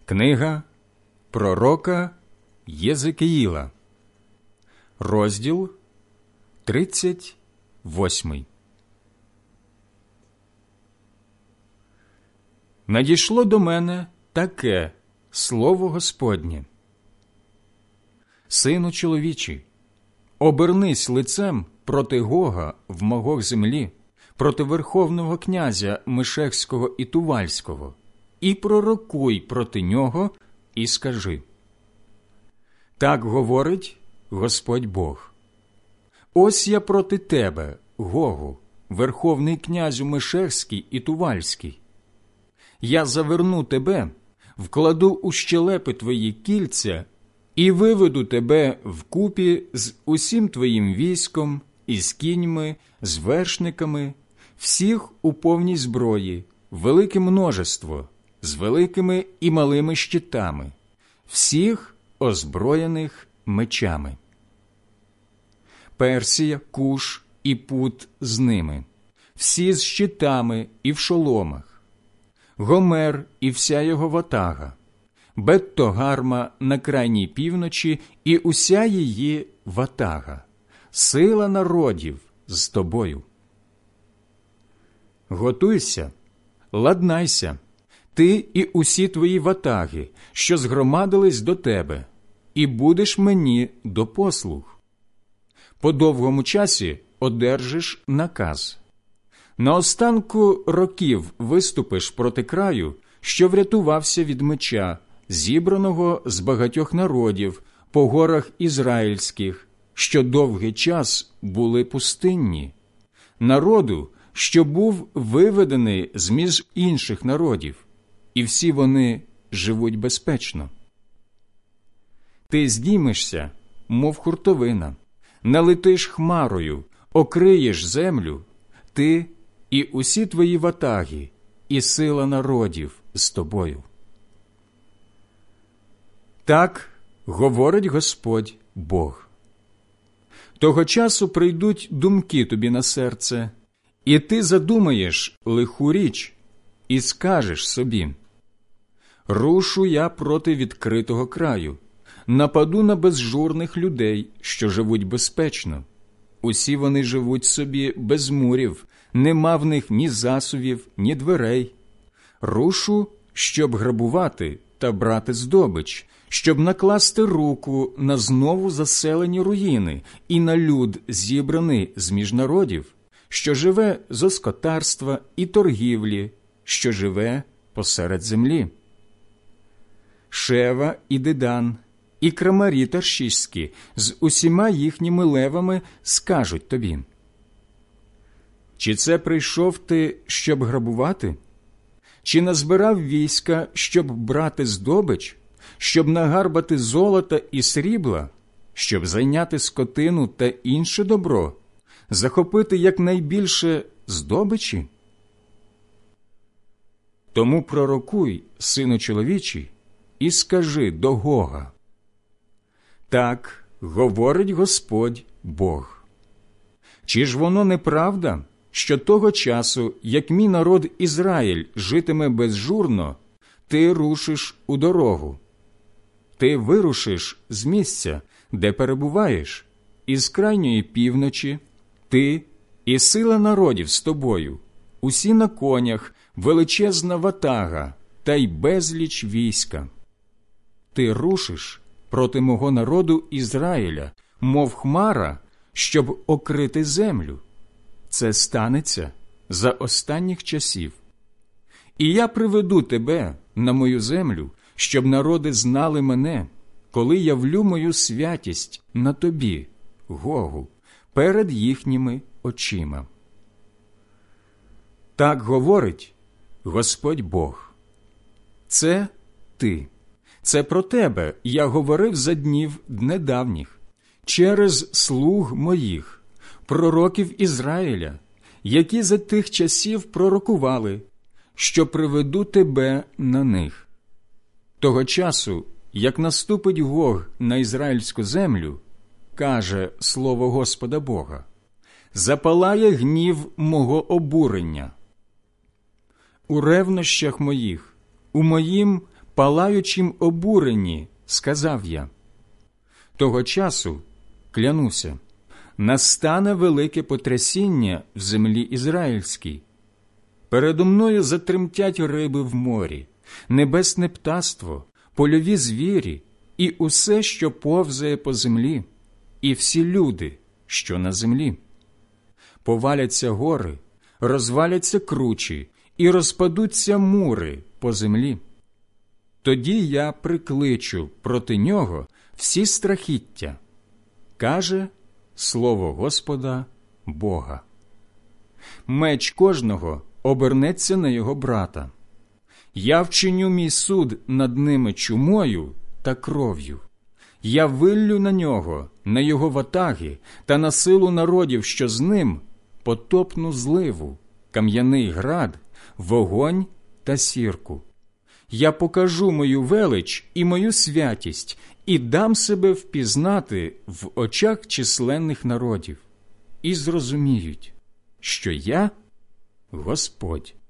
Книга пророка Єзекіїла, розділ 38. Надійшло до мене таке слово Господнє. Сину чоловічий, обернись лицем проти Гога в Магог землі, проти верховного князя Мешехського і Тувальського, і пророкуй проти нього, і скажи: так говорить Господь Бог. Ось я проти тебе, Гогу, верховний князю Мешехський і Тувальський. Я заверну тебе, вкладу у щелепи твої кільця і виведу тебе вкупі з усім твоїм військом, із кіньми, з вершниками, всіх у повній зброї, велике множество, з великими і малими щитами, всіх озброєних мечами. Персія, Куш і Пут з ними, всі з щитами і в шоломах, Гомер і вся його ватага, Бет-Тогарма на крайній півночі і уся її ватага, сила народів з тобою. Готуйся, ладнайся, ти і усі твої ватаги, що згромадились до тебе, і будеш мені до послуг. По довгому часі одержиш наказ. На останку років виступиш проти краю, що врятувався від меча, зібраного з багатьох народів по горах ізраїльських, що довгий час були пустинні, народу, що був виведений з-між інших народів, і всі вони живуть безпечно. Ти здіймешся, мов хуртовина, налетиш хмарою, окриєш землю, ти і усі твої ватаги, і сила народів з тобою. Так говорить Господь Бог. Того часу прийдуть думки тобі на серце, і ти задумаєш лиху річ, і скажеш собі: рушу я проти відкритого краю, нападу на безжурних людей, що живуть безпечно. Усі вони живуть собі без мурів, нема в них ні засувів, ні дверей. Рушу, щоб грабувати та брати здобич, щоб накласти руку на знову заселені руїни і на люд, зібраний з-між народів, що живе з оскотарства і торгівлі, що живе посеред землі. Шева і Дедан, і крамарі таршиські з усіма їхніми левами скажуть тобі: чи це прийшов ти, щоб грабувати? Чи назбирав війська, щоб брати здобич, щоб нагарбати золота і срібла, щоб зайняти скотину та інше добро, захопити якнайбільше здобичі? Тому пророкуй, сину чоловічий, і скажи до Гога: так говорить Господь Бог. Чи ж воно неправда, що того часу, як мій народ Ізраїль житиме безжурно, ти рушиш у дорогу? Ти вирушиш з місця, де перебуваєш, із крайньої півночі, ти і сила народів з тобою, усі на конях, величезна ватага та й безліч війська. Ти рушиш проти мого народу Ізраїля, мов хмара, щоб окрити землю. Це станеться за останніх часів. І я приведу тебе на мою землю, щоб народи знали мене, коли явлю мою святість на тобі, Гогу, перед їхніми очима. Так говорить Господь Бог. Це ти. Це про тебе я говорив за днів недавніх, через слуг моїх, пророків Ізраїля, які за тих часів пророкували, що приведу тебе на них. Того часу, як наступить Гог на ізраїльську землю, каже слово Господа Бога, запалає гнів мого обурення. У ревнощах моїх, у моїм палаючім обуренні сказав я: того часу, клянуся, настане велике потрясіння в землі ізраїльській. Передо мною затремтять риби в морі, небесне птаство, польові звірі і усе, що повзає по землі, і всі люди, що на землі. Поваляться гори, розваляться кручі і розпадуться мури по землі. Тоді я прикличу проти нього всі страхіття, каже слово Господа Бога. Меч кожного обернеться на його брата. Я вчиню мій суд над ними чумою та кров'ю. Я виллю на нього, на його ватаги та на силу народів, що з ним, потопну зливу, кам'яний град, вогонь та сірку. Я покажу мою велич і мою святість, і дам себе впізнати в очах численних народів, і зрозуміють, що я – Господь.